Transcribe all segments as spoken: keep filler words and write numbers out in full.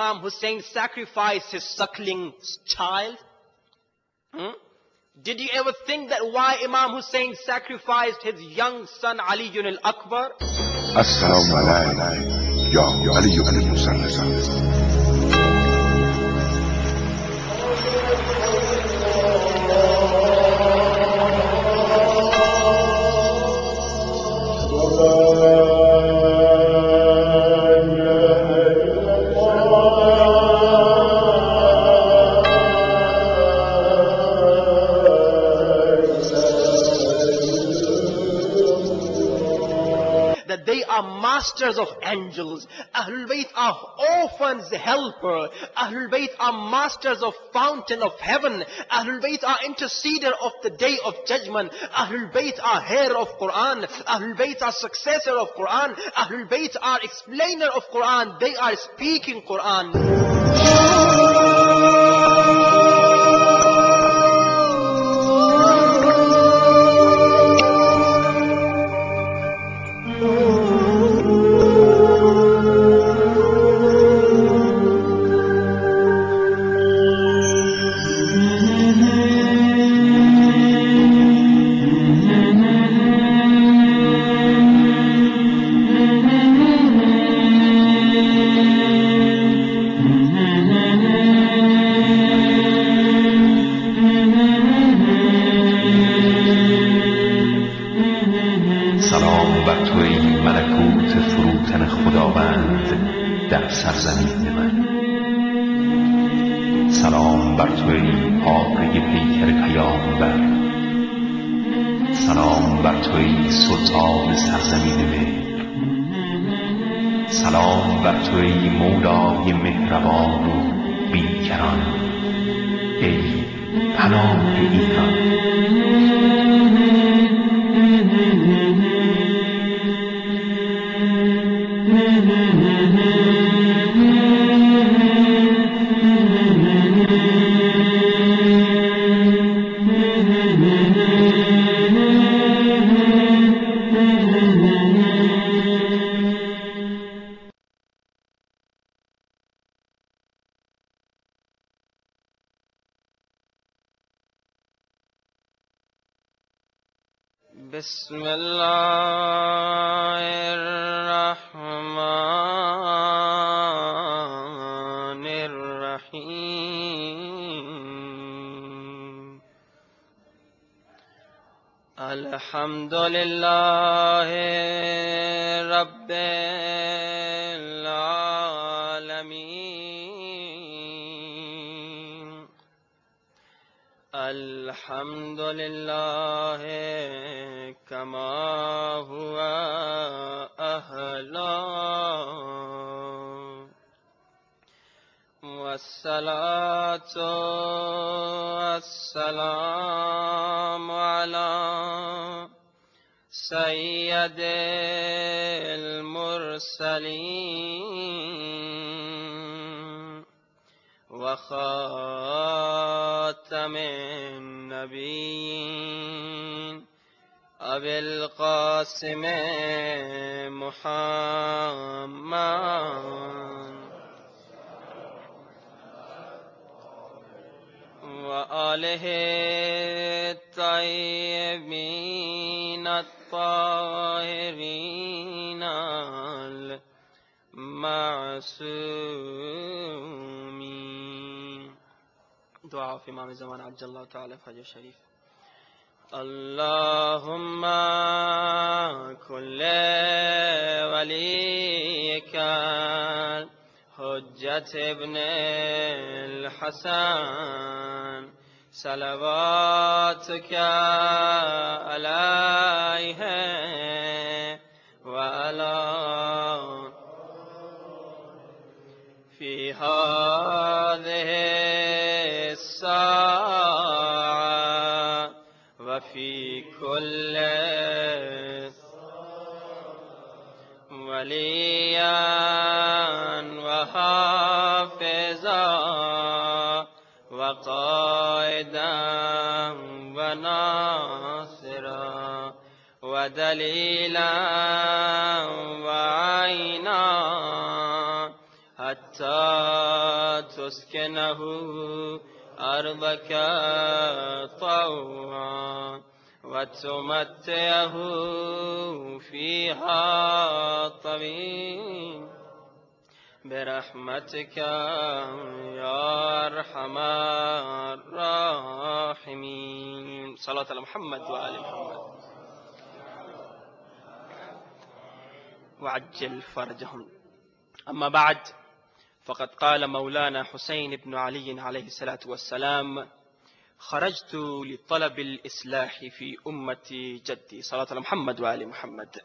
Imam Hussein sacrificed his suckling child? Hmm? Did you ever think that why Imam Hussein sacrificed his young son Ali al-Akbar? Assalamu alaikum, ya Ali ibn Musa. That they are masters of angels. Ahlul Bayt are orphans helper. Ahlul Bayt are masters of fountain of heaven. Ahlul Bayt are interceder of the day of judgment. Ahlul Bayt are heir of Quran. Ahlul Bayt are successor of Quran. Ahlul Bayt are explainer of Quran. They are speaking Quran. سلام بر تو ای ملکوت فروتن خداوند در سرزمین من. سلام بر تو ای پاکه پیکر پیامبر. سلام بر تو ای سلطان سرزمین مهر. سلام بر تو ای مولای مهربان و بیکران، ای پناه ایران. بسم الله الرحمن الرحيم. الحمد لله رب العالمين. الحمد لله كما هو أهلا، والصلاة والسلام على سيد المرسلين وخاتم النبيين أبي القاسم محمد وآله الطيبين الطاهرين المعصومين. دعاء في إمام الزمان عجل الله تعالى فرجه الشريف. اللهم كل وليك حجة ابن الحسن صلواتك عليه وعلى في هذه الساعة وفي كل وليا وحافظا وقائدا وناصرا ودليلا وعينا حتى تسكنه أرضك طوعا وتمتعه فيها طويل برحمتك يا أرحم الراحمين. صلاة على محمد وآل محمد وعجل فرجهم. أما بعد، فقد قال مولانا حسين بن علي عليه الصلاة والسلام: خرجت لطلب الإصلاح في أمة جدي. صلاة على محمد وآل محمد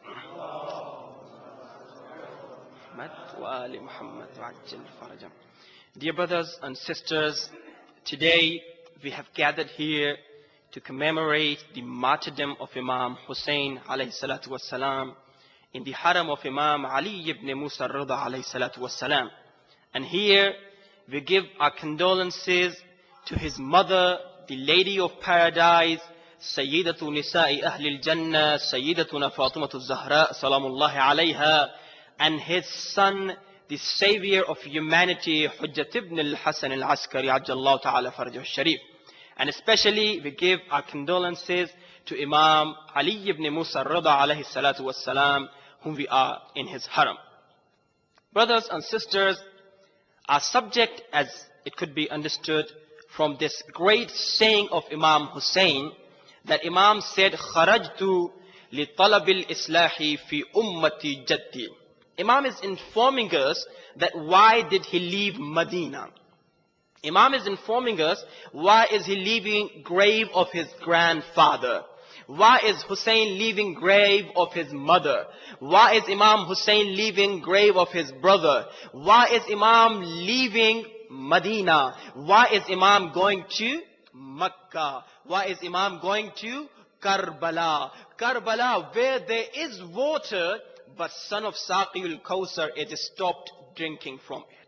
وآل محمد وعجل فرجهم. Dear brothers and sisters, today we have gathered here to commemorate the martyrdom of Imam Hussein alayhi salatu wassalam in the haram of Imam Ali ibn Musa ar-Rida alayhi salatu wassalam. And here we give our condolences to his mother, the Lady of Paradise, Sayyidatu Nisa'i Ahlil Jannah, Sayyidatuna Fatimatu Zahra, Salamullahi alayha, and his son, the savior of humanity, Hujjat ibn al-Hasan al-Askari, Ajjallahu ta'ala farajah al-Sharif. And especially we give our condolences to Imam Ali ibn Musa ar-Rida alayhi salatu wassalam, whom we are in his haram. Brothers and sisters, our subject, as it could be understood from this great saying of Imam Hussein, that Imam said, "Kharajtu li talabil islahi fi ummati jaddi." Imam is informing us that why did he leave Medina. Imam is informing us why is he leaving grave of his grandfather. Why is Hussein leaving grave of his mother? Why is Imam Hussein leaving grave of his brother? Why is Imam leaving Medina? Why is Imam going to Makkah? Why is Imam going to Karbala? Karbala, where there is water, but son of Saqiul Kawsar, it is stopped drinking from it.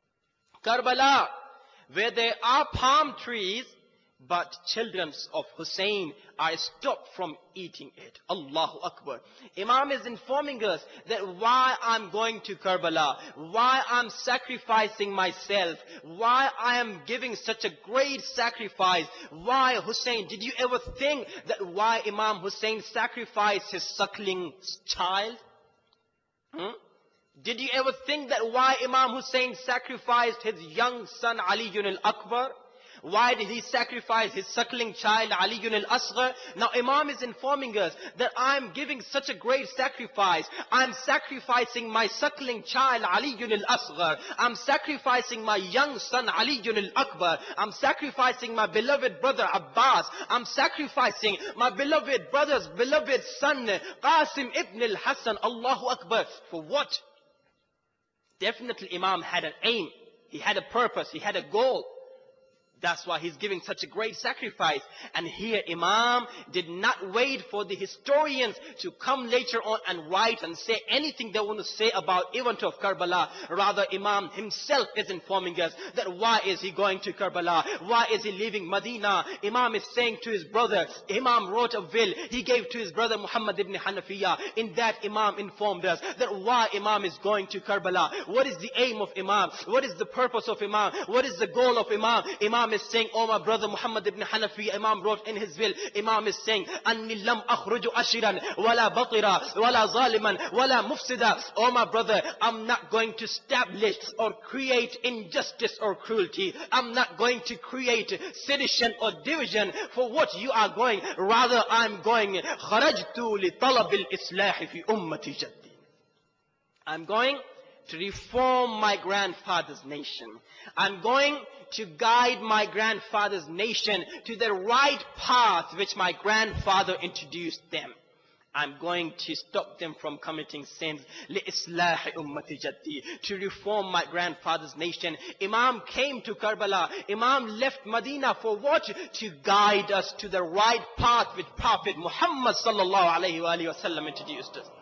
Karbala, where there are palm trees, but children of Hussein are stopped from eating it. Allahu Akbar. Imam is informing us that why I'm going to Karbala, why I'm sacrificing myself, why I am giving such a great sacrifice. Why Hussein? Did you ever think that why Imam Hussein sacrificed his suckling child? Hmm? Did you ever think that why Imam Hussein sacrificed his young son Ali al-Akbar? Why did he sacrifice his suckling child Ali al-Asghar? Now Imam is informing us that I'm giving such a great sacrifice. I'm sacrificing my suckling child Ali al-Asghar. I'm sacrificing my young son Ali al-Akbar. I'm sacrificing my beloved brother Abbas. I'm sacrificing my beloved brother's beloved son Qasim ibn al-Hassan. Allahu Akbar. For what? Definitely Imam had an aim. He had a purpose. He had a goal. That's why he's giving such a great sacrifice. And here Imam did not wait for the historians to come later on and write and say anything they want to say about event of Karbala. Rather, Imam himself is informing us that why is he going to Karbala? Why is he leaving Medina? Imam is saying to his brother, Imam wrote a will he gave to his brother Muhammad ibn Hanafiya. In that Imam informed us that why Imam is going to Karbala. What is the aim of Imam? What is the purpose of Imam? What is the goal of Imam? Imam is saying, oh my brother Muhammad ibn Hanafi, Imam wrote in his will, Imam is saying, Anni lam akhruju ashiran, wala batira, wala zaliman, wala mufsida. Oh my brother, I'm not going to establish or create injustice or cruelty. I'm not going to create sedition or division for what you are going. Rather, I'm going, kharajtu li talab al-islah fi ummati jaddi. I'm going to reform my grandfather's nation. I'm going to guide my grandfather's nation to the right path which my grandfather introduced them. I'm going to stop them from committing sins. لِإِصْلَاحِ أُمَّةِ جَدِّي. To reform my grandfather's nation. Imam came to Karbala. Imam left Medina for what? To guide us to the right path which Prophet Muhammad sallallahu alayhi wa sallam introduced us.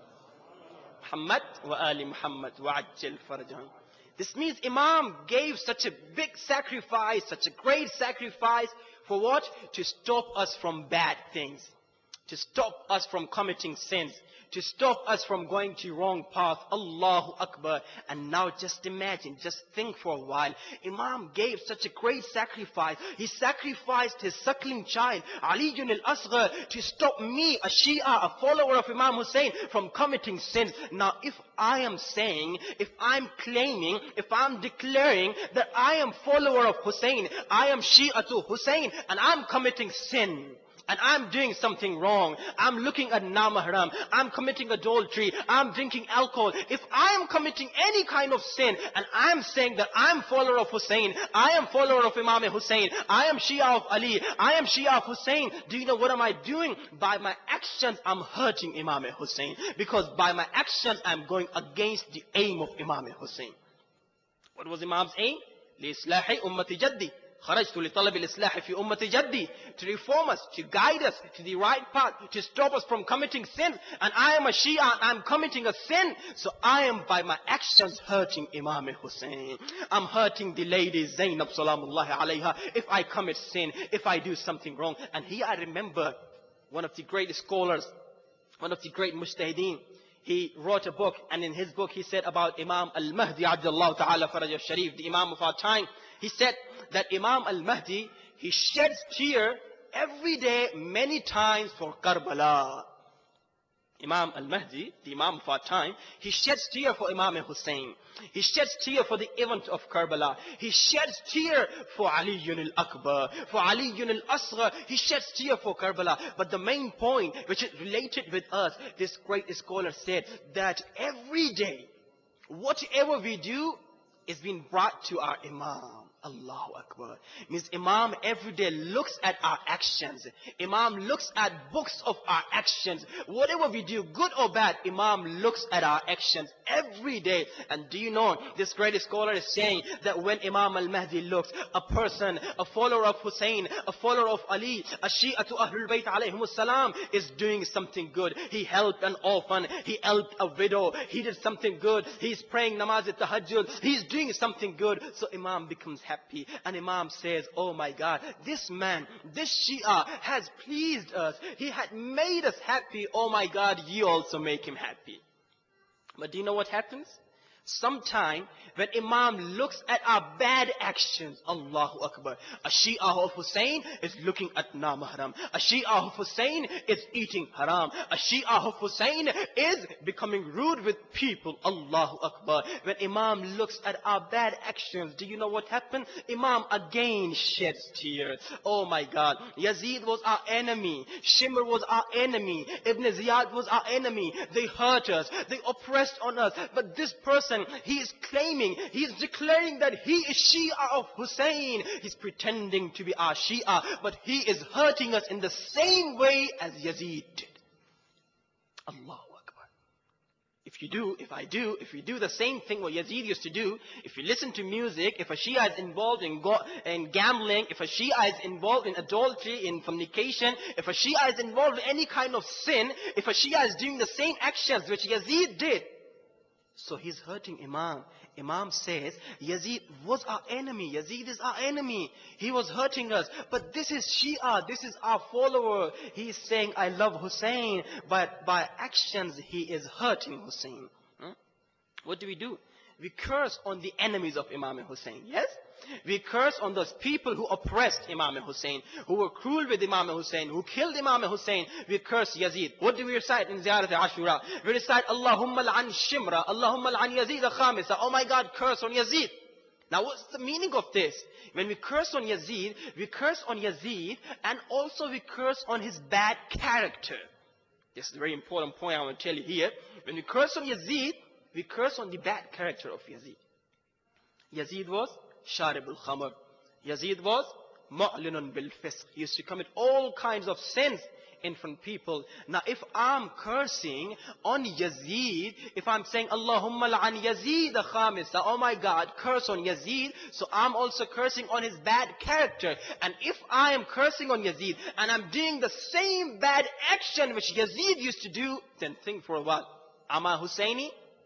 Muhammad wa ali Muhammad wa ajil farajhan. This means Imam gave such a big sacrifice, such a great sacrifice for what? To stop us from bad things. to stop us from committing sins, to stop us from going to wrong path. Allahu Akbar. And now just imagine, just think for a while. Imam gave such a great sacrifice. He sacrificed his suckling child, Ali al-Asghar, to stop me, a Shia, a follower of Imam Hussein, from committing sins. Now if I am saying, if I'm claiming, if I'm declaring that I am follower of Hussein, I am Shia to Hussein, and I'm committing sin, and I'm doing something wrong, I'm looking at namahram, I'm committing adultery, I'm drinking alcohol, if I am committing any kind of sin, and I'm saying that I'm follower of Hussein, I am follower of Imam Hussein, I am Shia of Ali, I am Shia of Hussein, do you know what am I doing? By my actions, I'm hurting Imam Hussein. Because by my actions, I'm going against the aim of Imam Hussein. What was Imam's aim? لِإِصْلَاحِ أُمَّةِ جَدِّي خرجت لطلب الإصلاح في أمة جدي, to reform us, to guide us to the right path, to stop us from committing sin. And I am a Shia, I'm committing a sin, so I am by my actions hurting Imam Hussein. I'm hurting the lady Zainab Salamullahi alayha if I commit sin, if I do something wrong. And here I remember one of the great scholars, one of the great mujtahideen. He wrote a book, and in his book he said about Imam al-Mahdi Abdullah Ta'ala Faraj al-Sharif, the Imam of our time. He said that Imam al-Mahdi, he sheds tear every day many times for Karbala. Imam al-Mahdi, the Imam of our time, he sheds tear for Imam Hussein. He sheds tear for the event of Karbala. He sheds tear for Ali al-Akbar, for Ali al-Asghar. He sheds tear for Karbala. But the main point, which is related with us, this great scholar said that every day, whatever we do is being brought to our Imam. Allahu Akbar. Means Imam every day looks at our actions. Imam looks at books of our actions. Whatever we do, good or bad, Imam looks at our actions every day. And do you know, this great scholar is saying that when Imam al-Mahdi looks, a person, a follower of Hussein, a follower of Ali, a Shia to Ahlul Bayt alayhimus salam, is doing something good. He helped an orphan, he helped a widow, he did something good, he's praying namaz at-tahajjud, he's doing something good. So Imam becomes happy. Happy. And Imam says, oh my God, this man, this Shia has pleased us. He had made us happy. Oh my God, you also make him happy. But do you know what happens? Sometime when Imam looks at our bad actions, Allahu Akbar, a Shia of Hussein is looking at namahram. A Shia of Hussein is eating haram. A Shia of Hussein is becoming rude with people, Allahu Akbar. When Imam looks at our bad actions, do you know what happened? Imam again sheds tears. Oh my God, Yazid was our enemy. Shimr was our enemy. Ibn Ziyad was our enemy. They hurt us. They oppressed on us. But this person, he is claiming, he is declaring that he is Shia of Hussein. He's pretending to be our Shia, but he is hurting us in the same way as Yazid did. Allahu Akbar. If you do, if I do, if we do the same thing what Yazid used to do, if you listen to music, if a Shia is involved in, go in gambling, if a Shia is involved in adultery, in fornication, if a Shia is involved in any kind of sin, if a Shia is doing the same actions which Yazid did, so he's hurting Imam. Imam says, Yazid was our enemy. Yazid is our enemy. He was hurting us. But this is Shia. This is our follower. He is saying, I love Hussein. But by actions, he is hurting Hussein. Hmm? What do we do? We curse on the enemies of Imam Hussein. Yes? We curse on those people who oppressed Imam Hussein, who were cruel with Imam Hussein, who killed Imam Hussein. We curse Yazid. What do we recite in Ziyarat Ashura? We recite, Allahumma l'an Shimra, Allahumma l'an Yazid al-Khamisa. Oh my God, curse on Yazid. Now what's the meaning of this? When we curse on Yazid, we curse on Yazid, and also we curse on his bad character. This is a very important point I want to tell you here. When we curse on Yazid, we curse on the bad character of Yazid. Yazid was Sharib al-Khamr. Yazid was Mu'linun bil-Fisq. He used to commit all kinds of sins in front of people. Now if I'm cursing on Yazid, if I'm saying Allahumma la'an Yazid khamisa, oh my God, curse on Yazid, so I'm also cursing on his bad character. And if I am cursing on Yazid and I'm doing the same bad action which Yazid used to do, then think for a while, am I Husseini?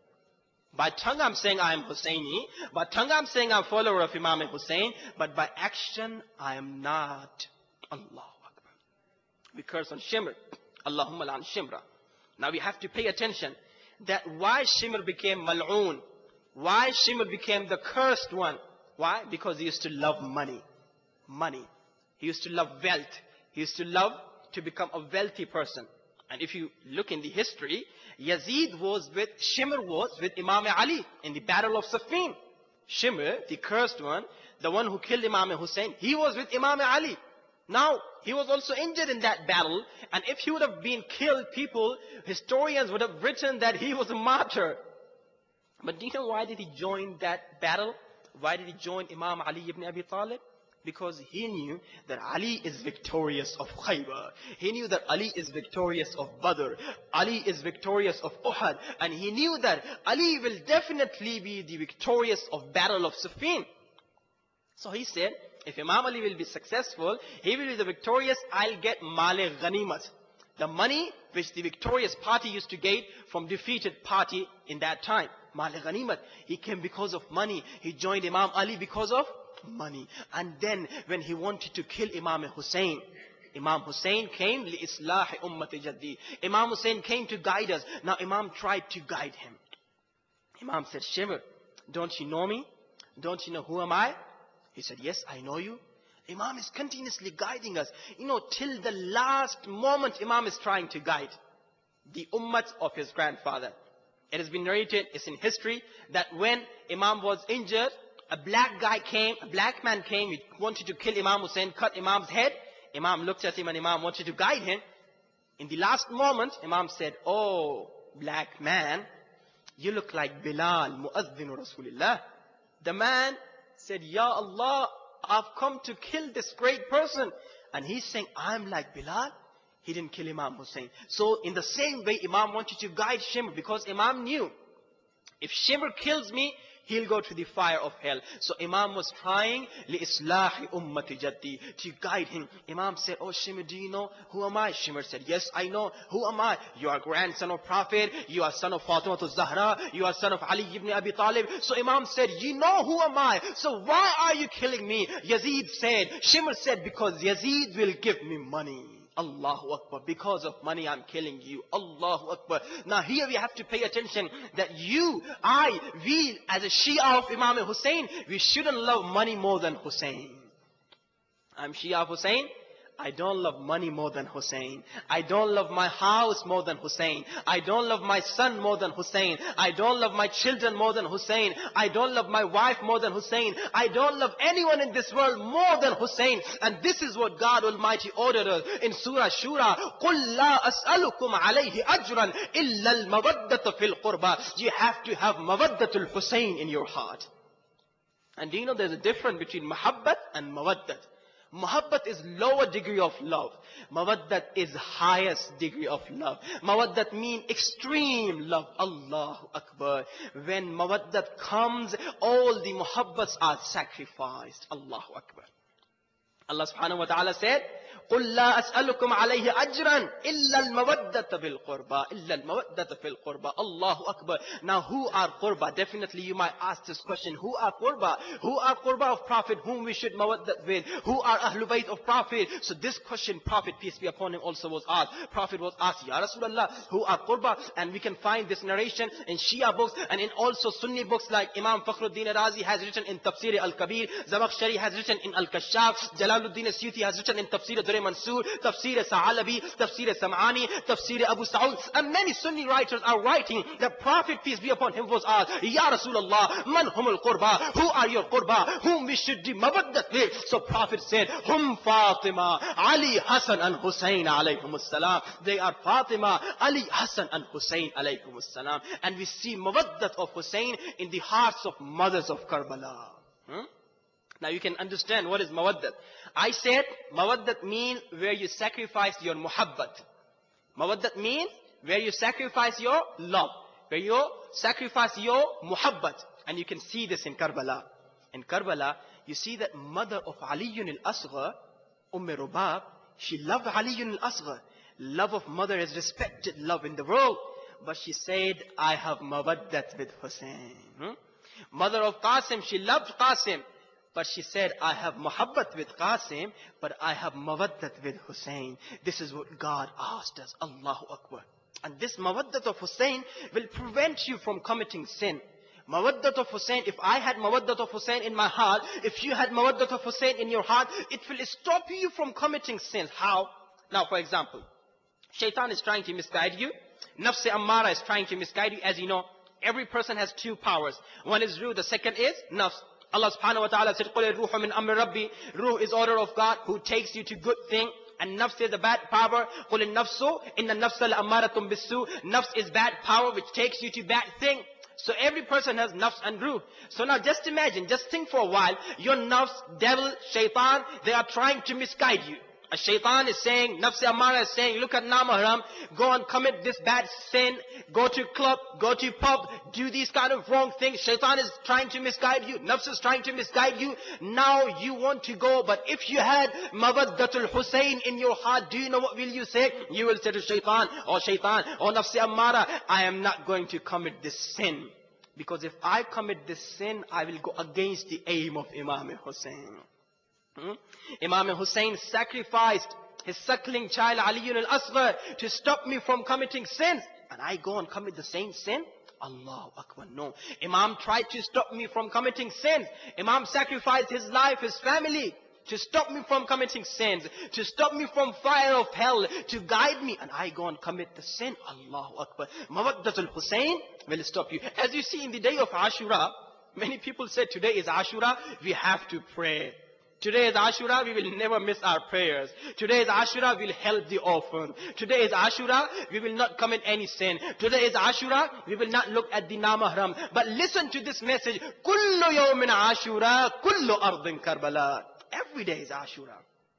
By tongue I'm saying I am Husseini. By tongue I'm saying I'm a follower of Imam Hussein. But by action I am not. Allahu Akbar. We curse on Shimr. Allahumma la'an Shimra. Now we have to pay attention that why Shimr became mal'oon, why Shimr became the cursed one. Why? Because he used to love money. Money. He used to love wealth. He used to love to become a wealthy person. And if you look in the history, Yazid was with, Shimr was with Imam Ali in the battle of Siffin. Shimr, the cursed one, the one who killed Imam Hussein, he was with Imam Ali. Now, he was also injured in that battle, and if he would have been killed, people, historians would have written that he was a martyr. But do you know why did he join that battle? Why did he join Imam Ali ibn Abi Talib? Because he knew that Ali is victorious of Khaybar. He knew that Ali is victorious of Badr. Ali is victorious of Uhud. And he knew that Ali will definitely be the victorious of Battle of Siffin. So he said, if Imam Ali will be successful, he will be the victorious, I'll get Male Ghanimat. The money which the victorious party used to get from defeated party in that time. Male Ghanimat. He came because of money. He joined Imam Ali because of money. And then when he wanted to kill Imam Hussein, Imam Hussein came li islahi ummati jaddi. Imam Hussein came to guide us. Now Imam tried to guide him. Imam said, Shimr, don't you know me? Don't you know who am I? He said, yes, I know you. Imam is continuously guiding us. You know, till the last moment Imam is trying to guide the ummat of his grandfather. It has been narrated, it's in history, that when Imam was injured, a black guy came, a black man came, he wanted to kill Imam Hussein, cut Imam's head. Imam looked at him and Imam wanted to guide him. In the last moment, Imam said, oh, black man, you look like Bilal, Mu'adhdhinu Rasulillah. The man said, Ya Allah, I've come to kill this great person. And he's saying, I'm like Bilal. He didn't kill Imam Hussein. So in the same way, Imam wanted to guide Shimr, because Imam knew, if Shimr kills me, he'll go to the fire of hell. So Imam was trying li-islahi ummati jaddi, to guide him. Imam said, oh Shimr, do you know who am I? Shimr said, yes, I know. Who am I? You are grandson of Prophet. You are son of Fatima Zahra. You are son of Ali ibn Abi Talib. So Imam said, you know who am I? So why are you killing me? Yazid said, Shimr said, because Yazid will give me money. Allahu Akbar. Because of money I'm killing you. Allahu Akbar. Now here we have to pay attention that you, I, we as a Shia of Imam Hussein, we shouldn't love money more than Hussein. I'm Shia of Hussein. I don't love money more than Hussein. I don't love my house more than Hussein. I don't love my son more than Hussein. I don't love my children more than Hussein. I don't love my wife more than Hussein. I don't love anyone in this world more than Hussein. And this is what God Almighty ordered us in Surah Shura. قُلْ لَا أَسْأَلُكُمْ عَلَيْهِ أَجْرًا إِلَّا الْمَوَدَّةَ فِي الْقُرْبَى. You have to have Mawaddatul Hussein in your heart. And do you know there's a difference between Mahabbat and Mawaddat? Muhabbat is lower degree of love. Mawaddat is highest degree of love. Mawaddat means extreme love. Allahu Akbar. When Mawaddat comes, all the Muhabbats are sacrificed. Allahu Akbar. Allah subhanahu wa ta'ala said, قُلْ لَا أَسْأَلُكُمْ عَلَيْهِ أَجْرًا إِلَّا الْمَوَدَّةَ فِي الْقُرْبَى إِلَّا الْمَوَدَّةَ فِي الْقُرْبَى. Allahu Akbar. Now who are Qurba? Definitely you might ask this question. Who are Qurba? Who are Qurba of Prophet whom we should mawaddat with? Who are Ahlul Bayt of Prophet? So this question Prophet, peace be upon him, also was asked. Prophet was asked, Ya Rasulullah, who are Qurba? And we can find this narration in Shia books and in also Sunni books, like Imam Fakhruddin Razi has written in Tafsir al-Kabir, Zamakhshari has written in Al-Kashaf, Jalaluddin Suyuti has written in Tafsir Durr Mansur, Tafsir Sa'alabi, Tafsir Sam'ani, Tafsir Abu Sa'ud, and many Sunni writers are writing that Prophet, peace be upon him, was asked, Ya Rasulullah, man humul qurba? Who are your qurba? Whom we should do mawaddat with? So Prophet said, Hum Fatima, Ali, Hassan and Hussein alayhum salam. They are Fatima, Ali, Hassan and Hussein alayhum salam. And we see mawaddat of Hussein in the hearts of mothers of Karbala. Hmm? Now you can understand what is mawaddat. I said mawaddat means where you sacrifice your muhabbat. Mawaddat means where you sacrifice your love, where you sacrifice your muhabbat. And you can see this in Karbala. In Karbala, you see that mother of Aliyun al-Asghar, Umm Rubab, she loved Aliyun al-Asghar. Love of mother is respected love in the world. But she said, I have mawaddat with Hussein. Hmm? Mother of Qasim, she loved Qasim. But she said, I have muhabbat with Qasim, but I have mawaddat with Hussein. This is what God asked us. Allahu Akbar. And this mawaddat of Hussein will prevent you from committing sin. Mawaddat of Hussein, if I had mawaddat of Hussein in my heart, if you had mawaddat of Hussein in your heart, it will stop you from committing sins. How? Now, for example, Shaitan is trying to misguide you. Nafs Ammara is trying to misguide you. As you know, every person has two powers. One is ruh, the second is nafs. Allah subhanahu wa ta'ala said, قُلِ الرُّوحُ مِنْ أَمْرِ رَبِّي. Ruh is order of God who takes you to good thing. And nafs is the bad power. قُلِ النَّفْسُ إِنَّ النَّفْسَ لَأَمَّارَةٌ بِالسُّوءِ. Nafs is bad power which takes you to bad thing. So every person has nafs and ruh. So now just imagine, just think for a while, your nafs, devil, shaitan, they are trying to misguide you. A shaitan is saying, nafs ammara is saying, look at Namaharam, go and commit this bad sin, go to club, go to pub, do these kind of wrong things. Shaitan is trying to misguide you, nafs is trying to misguide you. Now you want to go, but if you had mawaddatul Hussein in your heart, do you know what will you say? You will say to shaitan, or shaitan, or nafs ammara, I am not going to commit this sin. Because if I commit this sin, I will go against the aim of Imam Hussein. Hmm? Imam Hussein sacrificed his suckling child Ali al-Asghar to stop me from committing sins. And I go and commit the same sin? Allahu Akbar, no. Imam tried to stop me from committing sins. Imam sacrificed his life, his family, to stop me from committing sins, to stop me from fire of hell, to guide me. And I go and commit the sin. Allahu Akbar. Mawaddatul Hussein will stop you. As you see in the day of Ashura, many people say today is Ashura, we have to pray. Today is Ashura, we will never miss our prayers. Today is Ashura, we will help the orphan. Today is Ashura, we will not commit any sin. Today is Ashura, we will not look at the Namahram. But listen to this message. Kullu yawmin Ashura, kullu ardin Karbala. Every day is Ashura.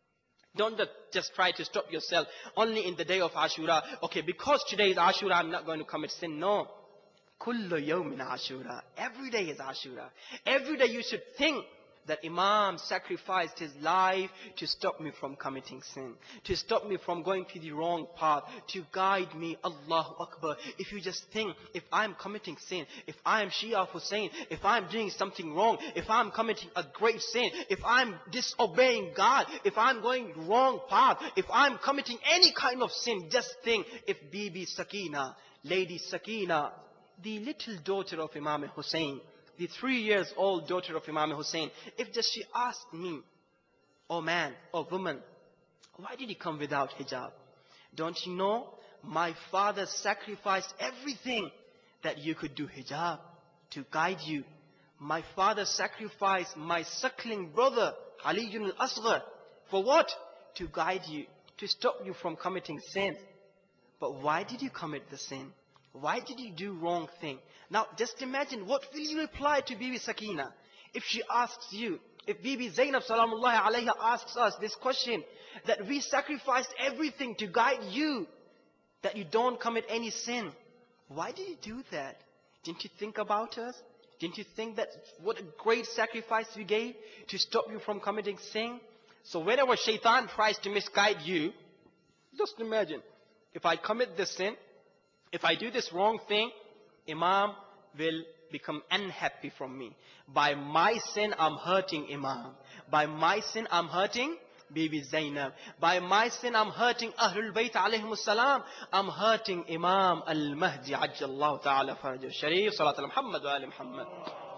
Don't just try to stop yourself only in the day of Ashura. Okay, because today is Ashura, I'm not going to commit sin. No. Kullu yawmin Ashura. Every day is Ashura. Every day you should think that Imam sacrificed his life to stop me from committing sin, to stop me from going to the wrong path, to guide me. Allahu Akbar. If you just think, if I'm committing sin, if I'm Shia of Hussein, if I'm doing something wrong, if I'm committing a great sin, if I'm disobeying God, if I'm going wrong path, if I'm committing any kind of sin, just think, if Bibi Sakina, Lady Sakina, the little daughter of Imam Hussein, the three years old daughter of Imam Hussein, if just she asked me, oh man, oh woman, why did you come without hijab? Don't you know, my father sacrificed everything that you could do hijab to guide you. My father sacrificed my suckling brother, Ali al-Asghar, for what? To guide you, to stop you from committing sin. But why did you commit the sin? Why did you do wrong thing? Now just imagine, what will you reply to Bibi Sakina? If she asks you, if Bibi Zainab Salamullahi alayha asks us this question, that we sacrificed everything to guide you, that you don't commit any sin. Why did you do that? Didn't you think about us? Didn't you think that what a great sacrifice we gave to stop you from committing sin? So whenever shaitan tries to misguide you, just imagine, if I commit this sin, if I do this wrong thing, Imam will become unhappy from me. By my sin, I'm hurting Imam. By my sin, I'm hurting Bibi Zainab. By my sin, I'm hurting Ahlul Bayt alayhimus salam. I'm hurting Imam Al-Mahdi Ajjallahu ta'ala Farajah Sharif. Salat al-Muhammad wa Ali Muhammad.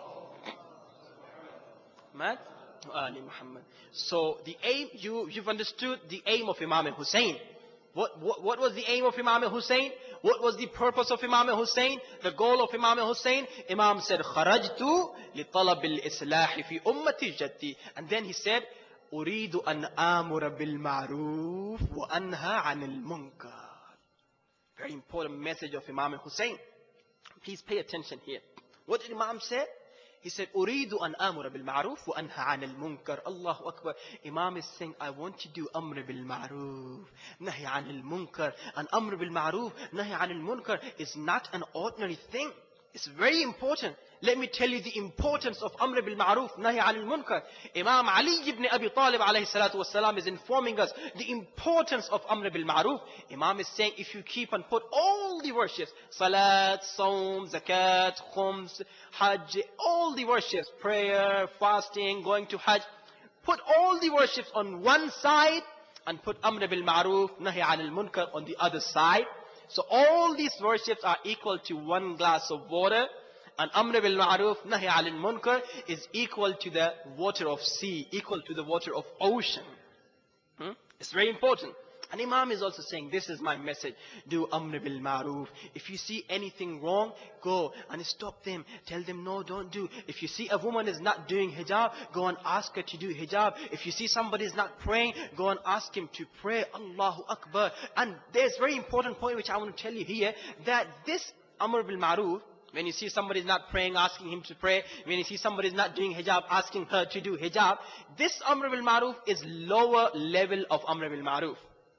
Muhammad wa Ali Muhammad. So the aim, you, you've understood the aim of Imam Hussein. What, what, what was the aim of Imam Hussein? What was the purpose of Imam Hussein? The goal of Imam Hussein? Imam said, خَرَجْتُ لِطَلَبِ الْإِصْلَاحِ فِي أُمَّتِ جَدِّي. And then he said, أُرِيدُ أَنْ آمُرَ بِالْمَعْرُوفِ وَأَنْهَى عَنِ الْمُنْكَرِ. Very important message of Imam Hussein. Please pay attention here. What did Imam say? He said, أُرِيدُ أَنْ آمُرَ بِالْمَعْرُوفِ وَأَنْهَى عَنِ الْمُنْكَرِ. Allahu Akbar. Imam is saying, I want to do Amr bil-Ma'roof, Nahi anil Munkar. And Amr bil-Ma'roof, Nahi anil Munkar is not an ordinary thing. It's very important. Let me tell you the importance of Amr bil Ma'ruf, Nahi anil Munkar. Imam Ali ibn Abi Talib alayhi salatu wasalam is informing us the importance of Amr bil Ma'ruf. Imam is saying if you keep and put all the worships, Salat, Saum, Zakat, Khums, Hajj, all the worships, prayer, fasting, going to Hajj, put all the worships on one side and put Amr bil Ma'ruf, Nahi anil Munkar on the other side. So all these worships are equal to one glass of water. And Amr bil Ma'ruf, Nahi anil Munkar is equal to the water of sea, equal to the water of ocean. Hmm? It's very important. And Imam is also saying, this is my message. Do Amr bil Ma'ruf. If you see anything wrong, go and stop them. Tell them, no, don't do. If you see a woman is not doing hijab, go and ask her to do hijab. If you see somebody is not praying, go and ask him to pray. Allahu Akbar. And there's a very important point which I want to tell you here, that this Amr bil Ma'ruf, when you see somebody is not praying, asking him to pray. When you see somebody is not doing hijab, asking her to do hijab. This Amr bil Ma'ruf is lower level of Amr bil Ma'ruf.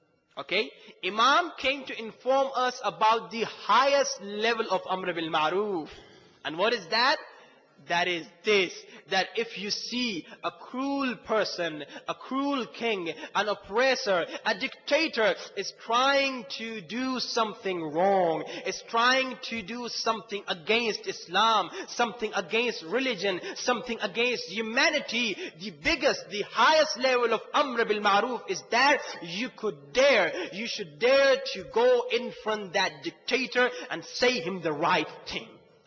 Okay? Imam came to inform us about the highest level of Amr bil Ma'ruf. And what is that? That is this, that if you see a cruel person, a cruel king, an oppressor, a dictator is trying to do something wrong, is trying to do something against Islam, something against religion, something against humanity, the biggest, the highest level of Amr bil Ma'ruf is that you could dare, you should dare to go in front of that dictator and say him the right thing.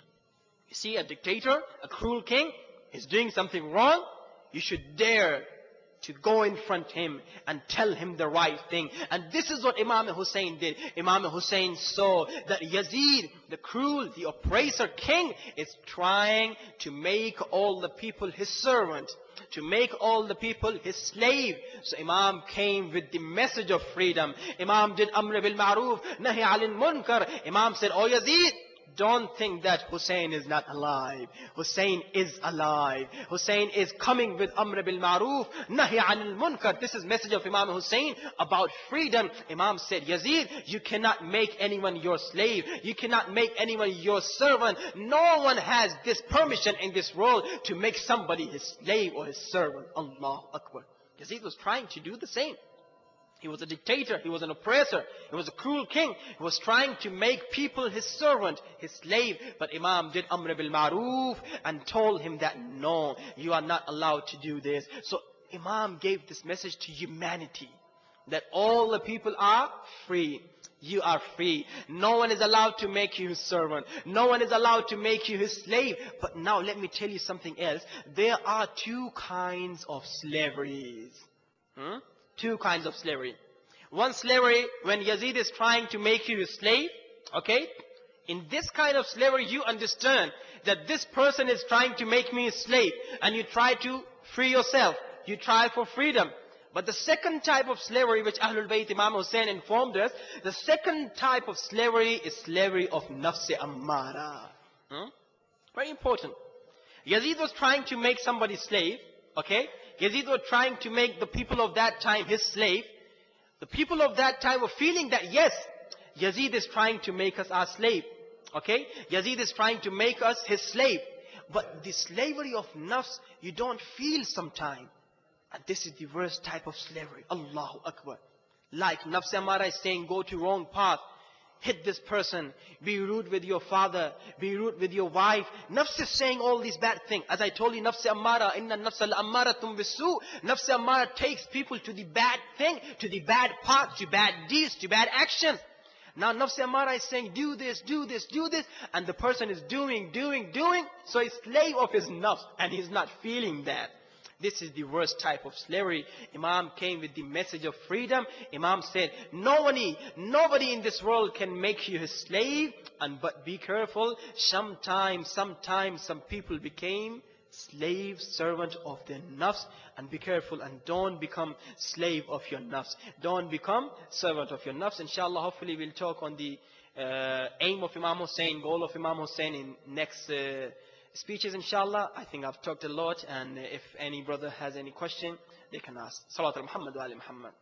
You see a dictator, a cruel king, is doing something wrong, you should dare to go in front of him and tell him the right thing. And this is what Imam Hussein did. Imam Hussein saw that Yazid, the cruel, the oppressor king, is trying to make all the people his servant, to make all the people his slave. So Imam came with the message of freedom. Imam did Amr bil Ma'ruf, Nahi anil Munkar. Imam said, oh Yazid, don't think that Hussein is not alive. Hussein is alive. Hussein is coming with Amr bil Ma'ruf, Nahi anil Munkar. This is message of Imam Hussein about freedom. Imam said, Yazid, you cannot make anyone your slave. You cannot make anyone your servant. No one has this permission in this world to make somebody his slave or his servant. Allahu Akbar. Yazid was trying to do the same. He was a dictator, he was an oppressor, he was a cruel king. He was trying to make people his servant, his slave. But Imam did Amr bil Ma'ruf and told him that no, you are not allowed to do this. So Imam gave this message to humanity, that all the people are free. You are free. No one is allowed to make you his servant. No one is allowed to make you his slave. But now let me tell you something else. There are two kinds of slaveries. Hmm? Two kinds of slavery. One slavery, when Yazid is trying to make you his slave, okay? In this kind of slavery, you understand that this person is trying to make me a slave, and you try to free yourself. You try for freedom. But the second type of slavery, which Ahlul Bayt Imam Hussein informed us, the second type of slavery is slavery of Nafs-e Ammara. Hmm? Very important. Yazid was trying to make somebody slave, okay? Yazid was trying to make the people of that time his slave. The people of that time were feeling that, yes, Yazid is trying to make us our slave. Okay? Yazid is trying to make us his slave. But the slavery of nafs, you don't feel sometime. And this is the worst type of slavery. Allahu Akbar. Like Nafs Ammara is saying, go to wrong path. Hit this person. Be rude with your father. Be rude with your wife. Nafs is saying all these bad things. As I told you, Nafs Ammara, inna nafsa al-ammaratum bisu. Nafs Ammara takes people to the bad thing, to the bad path, to bad deeds, to bad actions. Now Nafs Ammara is saying, do this, do this, do this. And the person is doing, doing, doing. So he's slave of his nafs. And he's not feeling that. This is the worst type of slavery. Imam came with the message of freedom. Imam said, nobody, nobody in this world can make you his slave. And but be careful, sometimes, sometimes some people became slave, servant of their nafs. And be careful and don't become slave of your nafs. Don't become servant of your nafs. Inshallah, hopefully we'll talk on the uh, aim of Imam Hussein, goal of Imam Hussein in next uh, speeches, inshallah. I think I've talked a lot, and if any brother has any question, they can ask. Salat al-Muhammad wa ali Muhammad.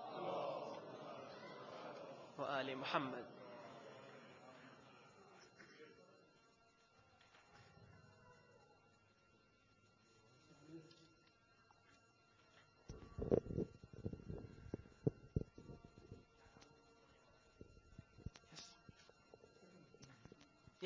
Wa ali Muhammad.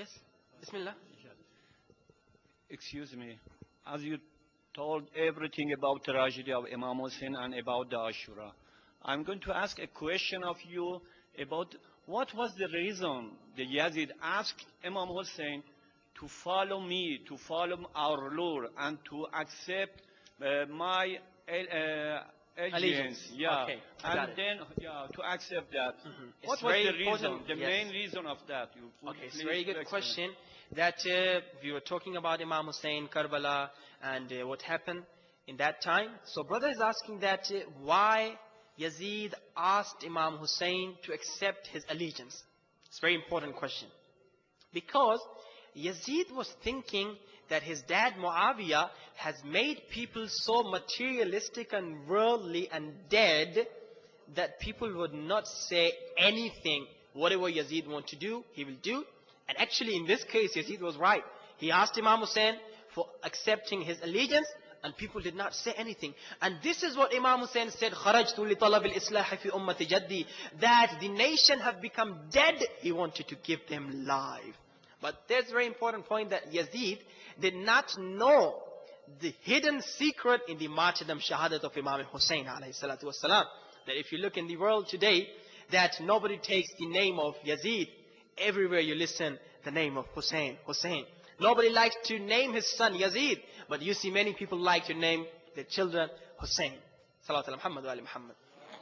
Yes? Bismillah. Excuse me. As you told everything about the tragedy of Imam Hussein and about the Ashura, I'm going to ask a question of you about what was the reason the Yazid asked Imam Hussein to follow me, to follow our Lord, and to accept uh, my uh, allegiance. Allegiance. Yeah. Okay, I got and it. then yeah, to accept that. Mhm. What It's was very the reason, important, the yes. main reason of that? You would Okay, it's a please very good explain. question. That uh, we were talking about Imam Hussein, Karbala, and uh, what happened in that time. So brother is asking that uh, why Yazid asked Imam Hussein to accept his allegiance. It's a very important question. Because Yazid was thinking that his dad Muawiyah has made people so materialistic and worldly and dead that people would not say anything. Whatever Yazid wants to do, he will do. And actually in this case, Yazid was right. He asked Imam Hussein for accepting his allegiance, and people did not say anything. And this is what Imam Hussein said, خَرَجْتُ لِطَلَبِ الْإِصْلَاحِ فِي أُمَّةِ جَدِّي, that the nation have become dead. He wanted to keep them live. But there's a very important point that Yazid did not know the hidden secret in the martyrdom shahadat of Imam Hussein alayhi salatu wasalam. That if you look in the world today, that nobody takes the name of Yazid. Everywhere you listen, the name of Hussein, Hussein. Nobody likes to name his son Yazid, but you see many people like to name their children Hussein. Salawat ala Muhammad wa ali Muhammad.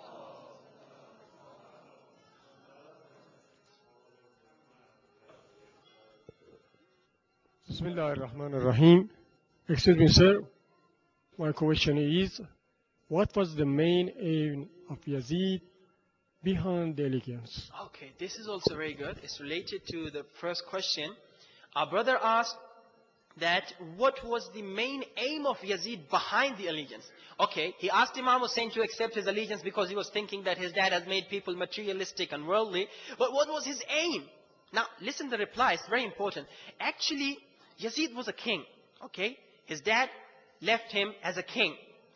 Bismillah ar-Rahman ar-Rahim. Excuse me, sir. My question is, what was the main aim of Yazid behind the allegiance? Okay, this is also very good. It's related to the first question. Our brother asked that what was the main aim of Yazid behind the allegiance? Okay, he asked Imam Hussein to accept his allegiance because he was thinking that his dad has made people materialistic and worldly. But what was his aim? Now, listen to the reply. It's very important. Actually, Yazid was a king. Okay, his dad left him as a king.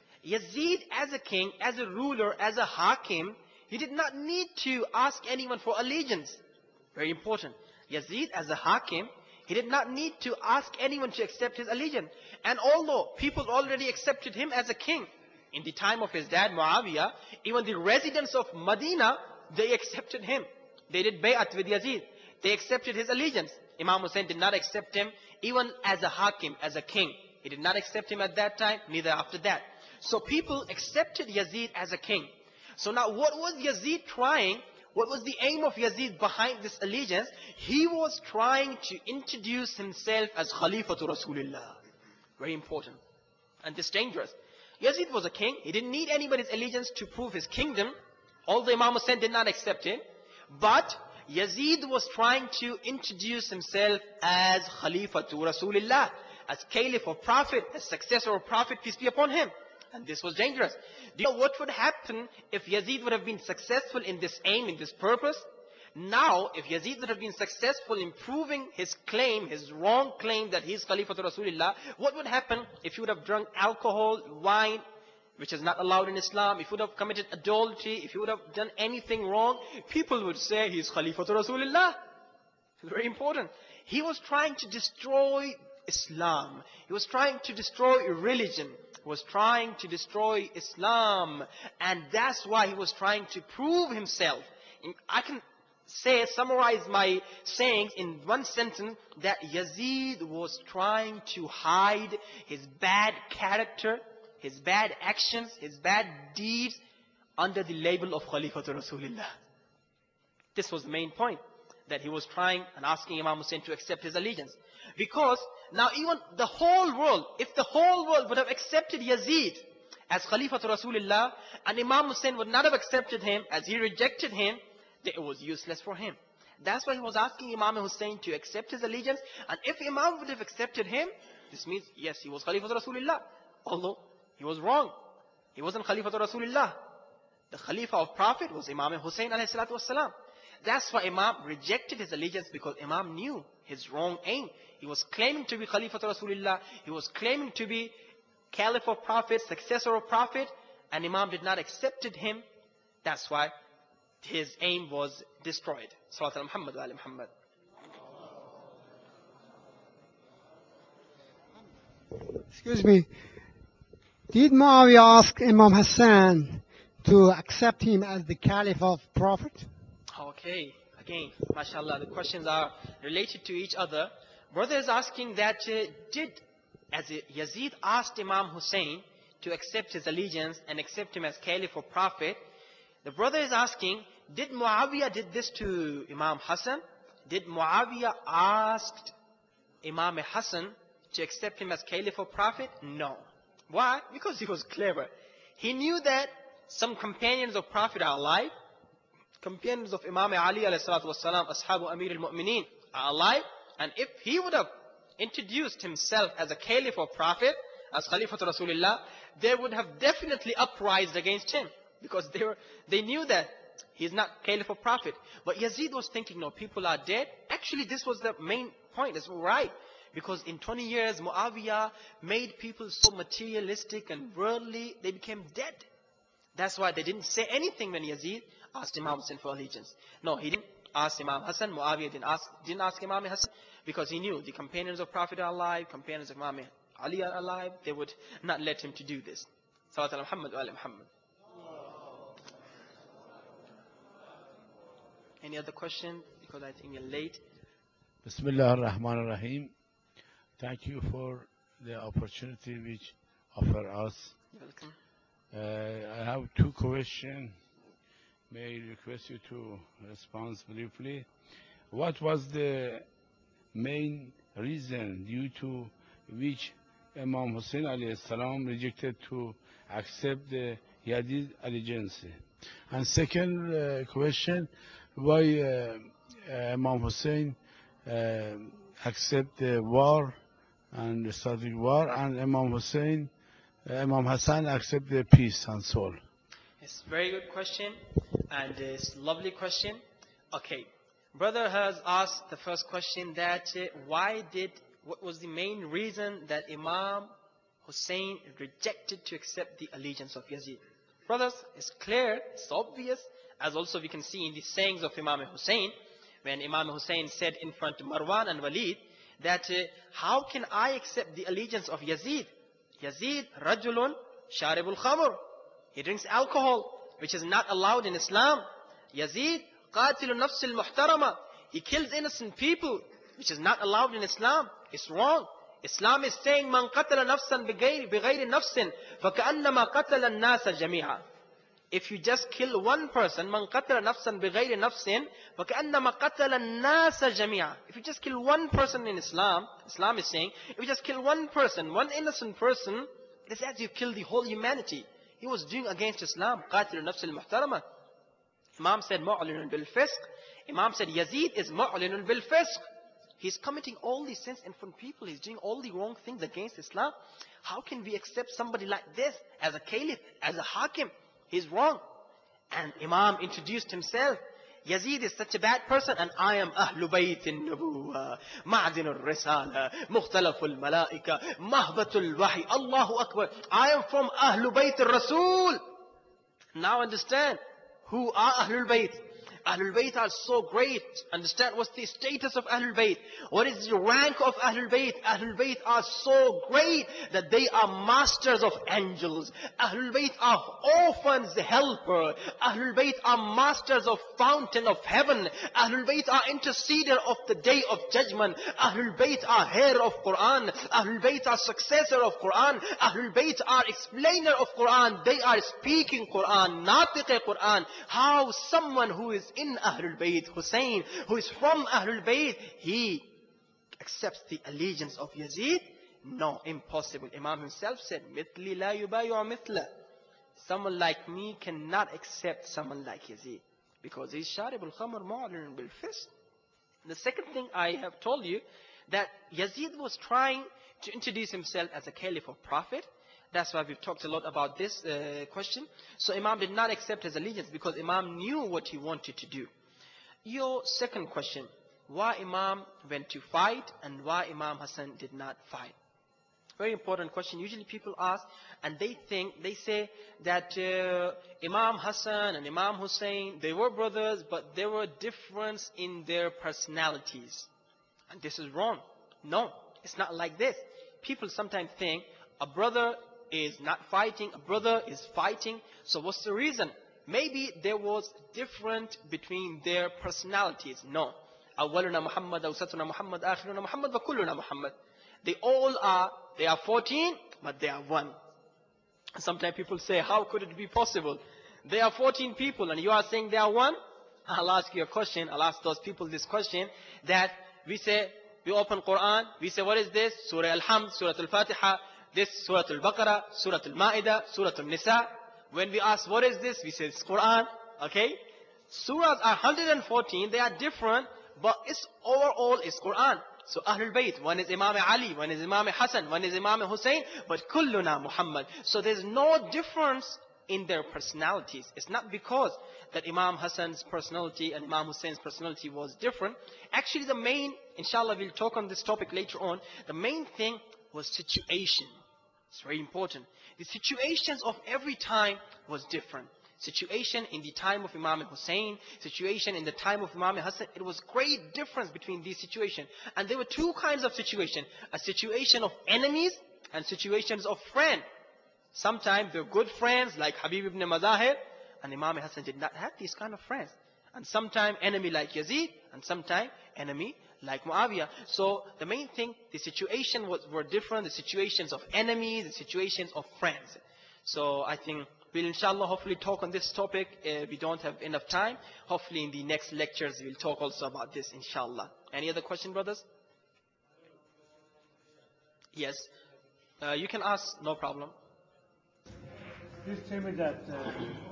Yazid as a king, as a ruler, as a hakim, he did not need to ask anyone for allegiance. Very important. Yazid as a hakim, he did not need to ask anyone to accept his allegiance. And although people already accepted him as a king, in the time of his dad Muawiyah, even the residents of Medina, they accepted him. They did bay'at with Yazid. They accepted his allegiance. Imam Hussein did not accept him even as a hakim, as a king. He did not accept him at that time, neither after that. So people accepted Yazid as a king. So now what was Yazid trying? What was the aim of Yazid behind this allegiance? He was trying to introduce himself as Khalifa to Rasulullah. Very important. And this dangerous. Yazid was a king. He didn't need anybody's allegiance to prove his kingdom. Although Imam Hussein did not accept him. But Yazid was trying to introduce himself as Khalifa to Rasulullah. As Caliph of Prophet, as successor of Prophet, peace be upon him. And this was dangerous. Do you know what would happen if Yazid would have been successful in this aim, in this purpose? Now, if Yazid would have been successful in proving his claim, his wrong claim that he is Khalifa to Rasulullah, what would happen if he would have drunk alcohol, wine, which is not allowed in Islam, if he would have committed adultery, if he would have done anything wrong, people would say he is Khalifa to Rasulullah. Very important. He was trying to destroy Islam. He was trying to destroy religion. He was trying to destroy Islam. And that's why he was trying to prove himself. I can say, summarize my sayings in one sentence, that Yazid was trying to hide his bad character, his bad actions, his bad deeds under the label of Khalifa to Rasulullah. This was the main point, that he was trying and asking Imam Hussein to accept his allegiance. Because now even the whole world, if the whole world would have accepted Yazid as Khalifa to Rasulullah, and Imam Hussein would not have accepted him as he rejected him, then it was useless for him. That's why he was asking Imam Hussein to accept his allegiance. And if Imam would have accepted him, this means, yes, he was Khalifa to Rasulullah. Although, he was wrong. He wasn't Khalifa to Rasulullah. The Khalifa of Prophet was Imam Hussein alayhi salatu wassalam. That's why Imam rejected his allegiance, because Imam knew his wrong aim. He was claiming to be Khalifa to Rasulullah. He was claiming to be Caliph of Prophet, successor of Prophet. And Imam did not accept him. That's why his aim was destroyed. Salawat ala Muhammad wa ali Muhammad. Excuse me. Did Muawiyah ask Imam Hassan to accept him as the Caliph of Prophet? Okay, again, mashallah, the questions are related to each other. Brother is asking that uh, did, as Yazid asked Imam Hussein to accept his allegiance and accept him as Caliph or Prophet, the brother is asking, did Muawiyah did this to Imam Hassan? Did Muawiyah ask Imam Hassan to accept him as Caliph or Prophet? No. Why? Because he was clever. He knew that some companions of Prophet are alive. Companions of Imam Ali alayhi salatu wasalam, Ashabu Amir al-Mu'mineen, are alive. And if he would have introduced himself as a Caliph or Prophet, as Khalifa to Rasulullah, they would have definitely uprised against him. Because they were, they knew that he's not Caliph or Prophet. But Yazid was thinking, no, people are dead. Actually, this was the main point. That's right. Because in twenty years, Muawiyah made people so materialistic and worldly, they became dead. That's why they didn't say anything when Yazid asked Imam Hassan for allegiance. No, he didn't ask Imam Hassan. Muawiyah didn't ask, didn't ask Imam Hassan because he knew the companions of Prophet are alive, companions of Imam Ali are alive. They would not let him to do this. Salawat ala Muhammad wa ala Muhammad. Any other question? Because I think you're late. Bismillah ar-Rahman ar-Rahim. Thank you for the opportunity which offer us. Welcome. Uh, I have two questions. May I request you to respond briefly. What was the main reason due to which Imam Hussein alayhi salam rejected to accept the Yazid allegiance? And second uh, question, why uh, uh, Imam Hussein uh, accept the war and started war, and Imam Hussein, uh, Imam Hassan accept the peace and soul? It's a very good question, and it's a lovely question. Okay, brother has asked the first question that uh, why did, what was the main reason that Imam Hussein rejected to accept the allegiance of Yazid? Brothers, it's clear, it's obvious, as also we can see in the sayings of Imam Hussein, when Imam Hussein said in front of Marwan and Walid, that uh, how can I accept the allegiance of Yazid? Yazid, rajulun sharibul khamr. He drinks alcohol, which is not allowed in Islam. Yazid, qatilun nafsil muhtarama. He kills innocent people, which is not allowed in Islam. It's wrong. Islam is saying, man qatala nafsan bighayri bighayri nafsin, faka'annama qatala an-nasa jami'a. If you just kill one person, man qatala nafsan bighayri nafsin, faka'annama qatala an-nasa jami'a. If you just kill one person in Islam, Islam is saying, if you just kill one person, one innocent person, it is as you kill the whole humanity. He was doing against Islam. قاتل النفس المحترمة. Imam said mu'linun bil fisq. Imam said Yazid is mu'linun bil fisq. He's committing all these sins in front of people. He's doing all the wrong things against Islam. How can we accept somebody like this as a caliph, as a hakim? He's wrong. And Imam introduced himself. Yazid is such a bad person, and I am Ahlul Bayt al-Nubuwa, Ma'din al-Risala, Mukhtalaf al-Malaika, Mahbat al-Wahi, Allahu Akbar. I am from Ahlul Bayt al-Rasul. Now understand, who are Ahlul Bayt? Ahlul Bayt are so great. Understand what's the status of Ahlul Bayt. What is the rank of Ahlul Bayt? Ahlul Bayt are so great that they are masters of angels. Ahlul Bayt are orphans helper. Ahlul Bayt are masters of fountain of heaven. Ahlul Bayt are interceder of the day of judgment. Ahlul Bayt are heir of Quran. Ahlul Bayt are successor of Quran. Ahlul Bayt are explainer of Quran. They are speaking Quran, natiq Quran. How someone who is in Ahlul Bayt, Hussein, who is from Ahlul Bayt, he accepts the allegiance of Yazid? No, impossible. Imam himself said, Mithli la yubayu mithla. Someone like me cannot accept someone like Yazid, because he's sharibul khamr mu'linun bil fisq. The second thing I have told you, that Yazid was trying to introduce himself as a caliph or prophet. That's why we've talked a lot about this uh, question. So Imam did not accept his allegiance because Imam knew what he wanted to do. Your second question, why Imam went to fight and why Imam Hassan did not fight? Very important question. Usually people ask and they think, they say that uh, Imam Hassan and Imam Hussein, they were brothers, but there were difference in their personalities. And this is wrong. No, it's not like this. People sometimes think, A brother is not fighting, a brother is fighting. So what's the reason? Maybe there was different between their personalities. No. أولنا محمد أوسطنا محمد آخرنا محمد وكلنا محمد. They all are, they are fourteen, but they are one. Sometimes people say, how could it be possible? There are fourteen people and you are saying they are one? I'll ask you a question, I'll ask those people this question, that we say, we open Quran, we say, what is this? Surah Al-Hamd, Surah Al-Fatiha, this Surah Al-Baqarah, Surah Al-Ma'idah, Surah Al-Nisa. When we ask, what is this? We say, it's Quran, okay? Surahs are one hundred fourteen, they are different, but it's overall is Quran. So Ahlul Bayt, one is Imam Ali, one is Imam Hassan, one is Imam Hussein, but kulluna Muhammad. So there's no difference in their personalities. It's not because that Imam Hassan's personality and Imam Hussein's personality was different. Actually the main, inshallah we'll talk on this topic later on, the main thing was situation. It's very important. The situations of every time was different. Situation in the time of Imam Hussein, situation in the time of Imam Hassan, it was great difference between these situations. And there were two kinds of situation. A situation of enemies and situations of friends. Sometimes they're good friends like Habib ibn Mazahir, and Imam Hassan did not have these kind of friends. And sometimes enemy like Yazid, and sometimes enemy like Muawiyah. So the main thing, the situation was, were different, the situations of enemies, the situations of friends. So I think we'll inshallah hopefully talk on this topic. Uh, we don't have enough time. Hopefully in the next lectures we'll talk also about this inshallah. Any other question, brothers? Yes. Uh, you can ask, no problem. Please tell me that, uh,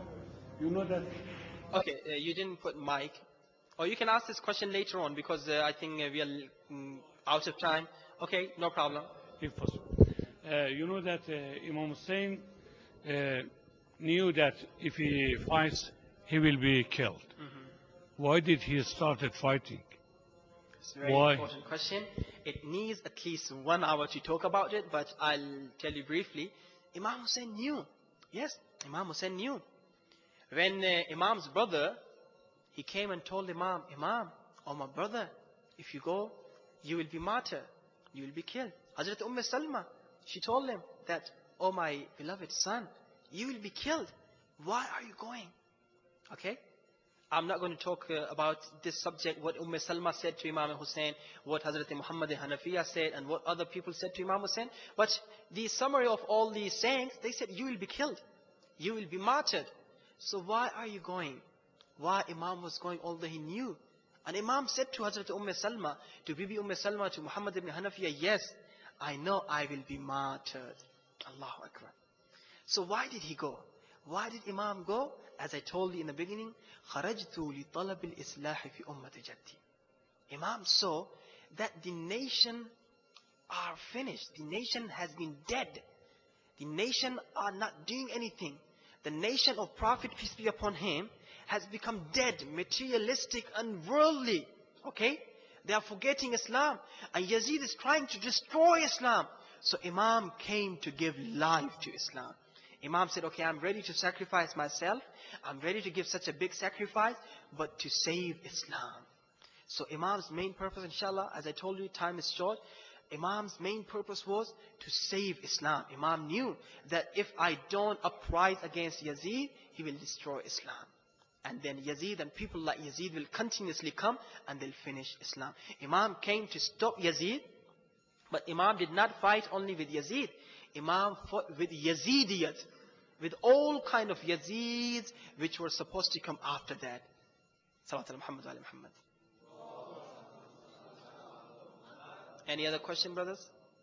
you know that... Okay, uh, you didn't put mic. Or you can ask this question later on because uh, I think uh, we are mm, out of time. Okay, no problem. If possible. Uh, you know that uh, Imam Hussein uh, knew that if he fights, he will be killed. Mm-hmm. Why did he started fighting? It's a very Why? important question. It needs at least one hour to talk about it, but I'll tell you briefly. Imam Hussein knew. Yes, Imam Hussein knew. When uh, Imam's brother, he came and told Imam, Imam, oh my brother, if you go, you will be martyred. You will be killed. Hazrat Umm Salma, she told him that, oh my beloved son, you will be killed. Why are you going? Okay? I'm not going to talk uh, about this subject, what Umm Salma said to Imam Hussein, what Hazrat Muhammad Hanafiya said, and what other people said to Imam Hussein. But the summary of all these sayings, they said, you will be killed. You will be martyred. So why are you going? Why Imam was going although he knew? And Imam said to Hazrat Umm Salma, to Bibi Umm Salma, to Muhammad ibn Hanafiya, yes, I know I will be martyred. Allahu Akbar. So why did he go? Why did Imam go? As I told you in the beginning, خَرَجْتُ لِطَلَبِ الْإِصْلَاحِ فِي أُمَّةِ جَدِّي. Imam saw that the nation are finished. The nation has been dead. The nation are not doing anything. The nation of Prophet, peace be upon him, has become dead, materialistic and worldly. Okay? They are forgetting Islam. And Yazid is trying to destroy Islam. So Imam came to give life to Islam. Imam said, okay, I'm ready to sacrifice myself. I'm ready to give such a big sacrifice, but to save Islam. So Imam's main purpose, inshallah, as I told you, time is short. Imam's main purpose was to save Islam. Imam knew that if I don't uprise against Yazid, he will destroy Islam. And then Yazid and people like Yazid will continuously come and they'll finish Islam. Imam came to stop Yazid, but Imam did not fight only with Yazid. Imam fought with Yazidiyat, with all kind of Yazids which were supposed to come after that. Salawat al-Muhammad wa Muhammad. Any other question, brothers?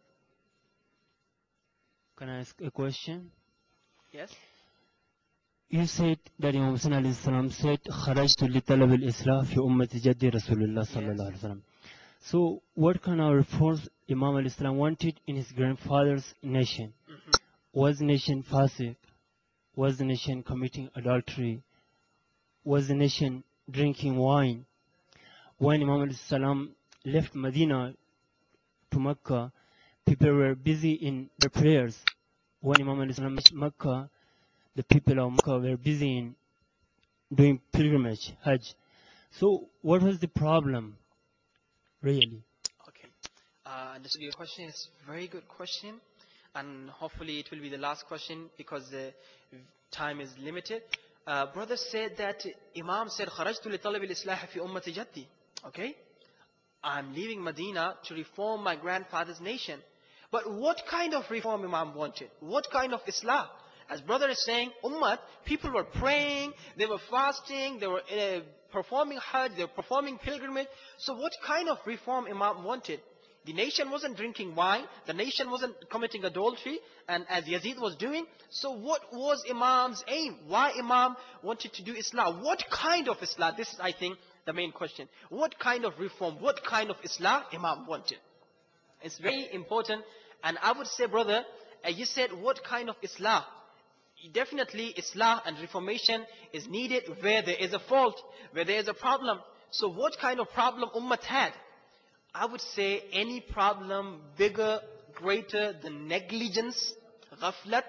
Can I ask a question? Yes? You said that Imam Hussain alayhi salam said, خَرَجْتُ لِطَلَبِ الْإِسْلَاحِ فِي أُمَّةِ جَدِّ رَسُولِ اللَّهِ صلى الله عليه وسلم. So, what kind of reforms Imam alayhi salam wanted in his grandfather's nation? Mm-hmm. Was the nation fasiq? Was the nation committing adultery? Was the nation drinking wine? When Imam alayhi salam left Medina to Mecca, people were busy in their prayers. When Imam alayhi salam reached Mecca, the people of Mecca were busy in doing pilgrimage, Hajj. So, what was the problem, really? Okay. Uh, understood your question. It's a very good question. and hopefully it will be the last question because the time is limited. Uh, brother said that Imam said, خرجت لطلب الإصلاح في أمة جدي. Okay? I'm leaving Medina to reform my grandfather's nation. But what kind of reform Imam wanted? What kind of Islah? As brother is saying, Ummah, people were praying, they were fasting, they were uh, performing Hajj, they were performing pilgrimage. So what kind of reform Imam wanted? The nation wasn't drinking wine, the nation wasn't committing adultery, and as Yazid was doing. So what was Imam's aim? Why Imam wanted to do Islah? What kind of Islah? This is, I think, the main question. What kind of reform, what kind of Islah Imam wanted? It's very important. And I would say, brother, uh, you said what kind of Islah? Definitely Islah and reformation is needed where there is a fault, where there is a problem. So what kind of problem Ummah had? I would say any problem bigger, greater than negligence, ghaflat.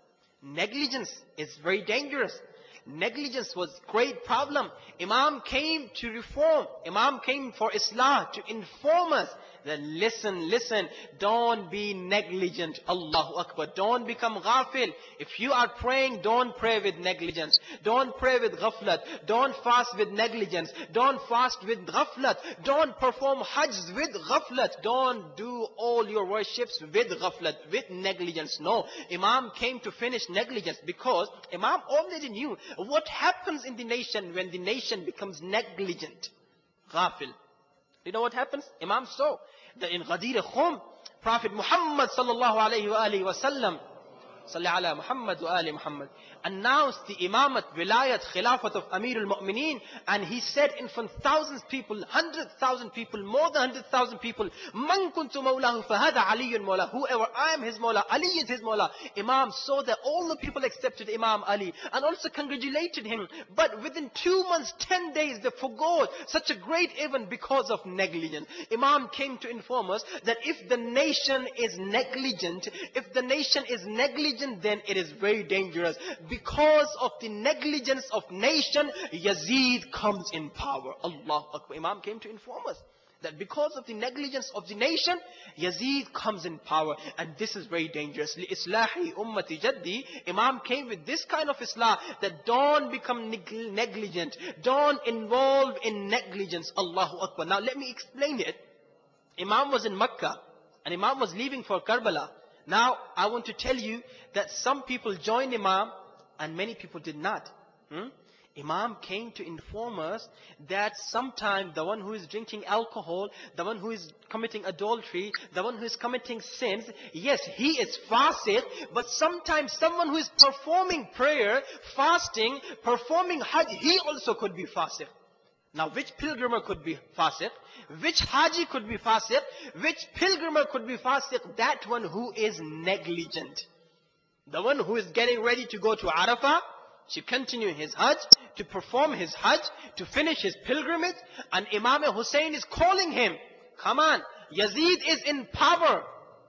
Negligence is very dangerous. Negligence was great problem. Imam came to reform. Imam came for Islah, to inform us that listen, listen, don't be negligent. Allahu Akbar. Don't become ghafil. If you are praying, don't pray with negligence. Don't pray with ghaflat. Don't fast with negligence. Don't fast with ghaflat. Don't perform hajj with ghaflat. Don't do all your worships with ghaflat, with negligence. No. Imam came to finish negligence because Imam already knew what happens in the nation when the nation becomes negligent. Ghafil. You know what happens? Imam saw that in Ghadir Khum, Prophet Muhammad sallallahu alayhi wa alihi wa sallam, salli ala Muhammad wa ali Muhammad, announced the imamat, wilayat, khilafat of Amir al-Mu'mineen, and he said in front of thousands of people, hundred thousand people, more than hundred thousand people, man kuntu mawlahu fahada aliyun mawla, whoever I am his mawla, Ali is his mawla. Imam saw that all the people accepted Imam Ali and also congratulated him, but within two months, ten days, they forgot such a great event because of negligence. Imam came to inform us that if the nation is negligent, if the nation is negligent, then it is very dangerous. Because of the negligence of nation, Yazid comes in power. Allah Akbar. Imam came to inform us that because of the negligence of the nation, Yazid comes in power. And this is very dangerous. Li-islahi ummati jaddi. Imam came with this kind of Islah, that don't become neg negligent. Don't involve in negligence. Allahu Akbar. Now let me explain it. Imam was in Makkah and Imam was leaving for Karbala. Now I want to tell you that some people joined Imam and many people did not. Hmm? Imam came to inform us that sometimes the one who is drinking alcohol, the one who is committing adultery, the one who is committing sins, yes, he is fasiq, but sometimes someone who is performing prayer, fasting, performing hajj, he also could be fasiq. Now which pilgrimer could be fasiq? Which haji could be fasiq? Which pilgrimer could be fasiq? That one who is negligent. The one who is getting ready to go to Arafah, to continue his hajj, to perform his hajj, to finish his pilgrimage, and Imam Hussein is calling him, come on, Yazid is in power,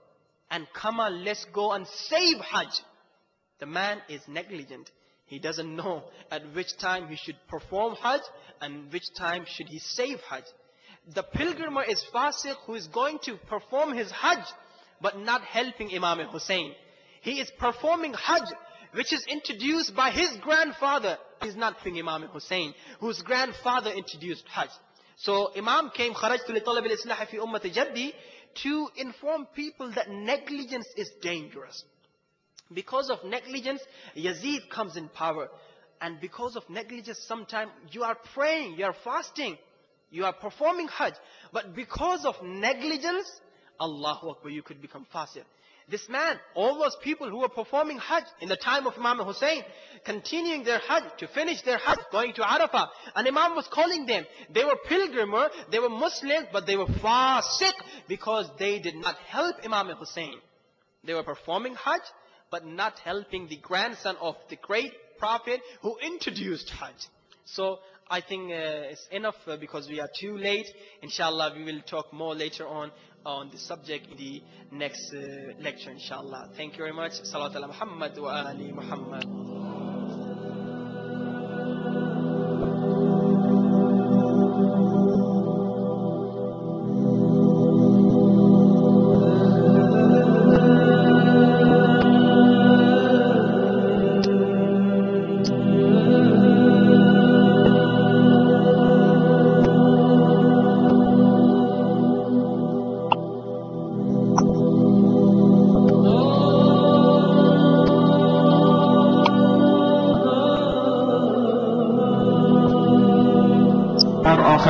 and come on, let's go and save hajj. The man is negligent. He doesn't know at which time he should perform hajj, and which time should he save hajj. The pilgrimer is fasiq who is going to perform his hajj, but not helping Imam Hussein. He is performing hajj, which is introduced by his grandfather. He's not helping Imam Hussein, whose grandfather introduced hajj. So Imam came, خرجت لطلب الإصلاح في أمة جدي, to inform people that negligence is dangerous. Because of negligence, Yazid comes in power. And because of negligence, sometimes you are praying, you are fasting, you are performing hajj. But because of negligence, Allahu Akbar, you could become fasiq. This man, all those people who were performing hajj in the time of Imam Hussein, continuing their hajj, to finish their hajj, going to Arafah, and Imam was calling them. They were pilgrimer, they were Muslims, but they were fasiq because they did not help Imam Hussein. They were performing hajj, but not helping the grandson of the great prophet who introduced hajj. So I think uh, it's enough uh, because we are too late. Inshallah, we will talk more later on on the subject in the next uh, lecture, inshallah. Thank you very much. Salawat ala Muhammad wa ali Muhammad.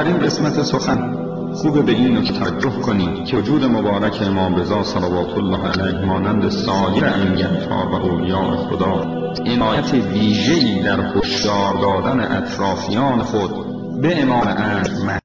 آخرین قسمت سخن خوبه به این نکته توجه کنید که وجود مبارک امام رضا صلوات الله علیه مانند سایر انگیزها و اولیاء خدا عنایت ویژه‌ای در هشدار دادن اطرافیان خود به امام عصر